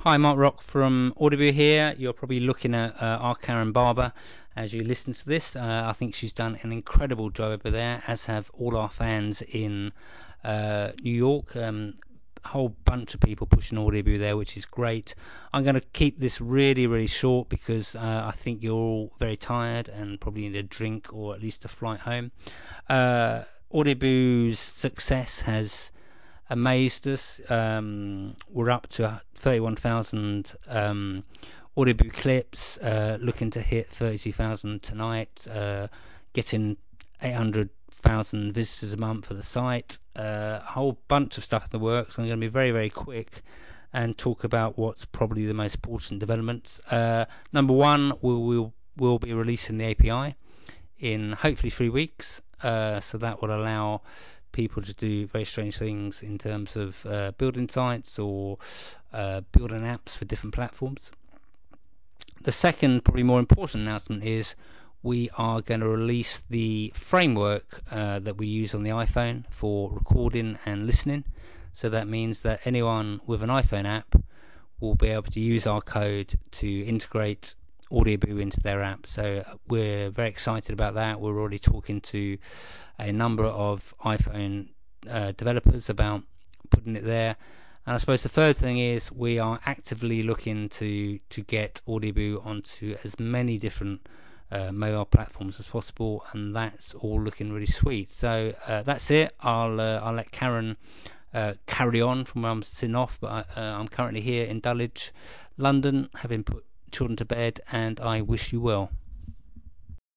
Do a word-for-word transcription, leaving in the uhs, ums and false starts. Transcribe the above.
Hi, Mark Rock from Audible here. You're probably looking at uh, our Karen Barber as you listen to this. Uh, I think she's done an incredible job over there, as have all our fans in uh, New York. Um, a whole bunch of people pushing Audible there, which is great. I'm going to keep this really, really short because uh, I think you're all very tired and probably need a drink or at least a flight home. Uh, Audible's success has amazed us. Um, we're up to thirty-one thousand um, Audible clips, uh, looking to hit thirty-two thousand tonight, uh, getting eight hundred thousand visitors a month for the site, uh, a whole bunch of stuff in the works. I'm going to be very, very quick and talk about what's probably the most important developments. Uh, number one, we'll, we'll, we'll be releasing the A P I in hopefully three weeks, uh, so that will allow people to do very strange things in terms of uh, building sites or uh, building apps for different platforms. The second, probably more important announcement is we are going to release the framework uh, that we use on the iPhone for recording and listening. So that means that anyone with an iPhone app will be able to use our code to integrate Audible into their app. So we're very excited about that. We're already talking to a number of iPhone uh, developers about putting it there. And I suppose the third thing is we are actively looking to to get Audible onto as many different uh, mobile platforms as possible, and that's all looking really sweet. So uh, that's it. I'll uh, I'll let Karen uh, carry on from where I'm sitting off, but I, uh, I'm currently here in Dulwich, London, having put children to bed, and I wish you well.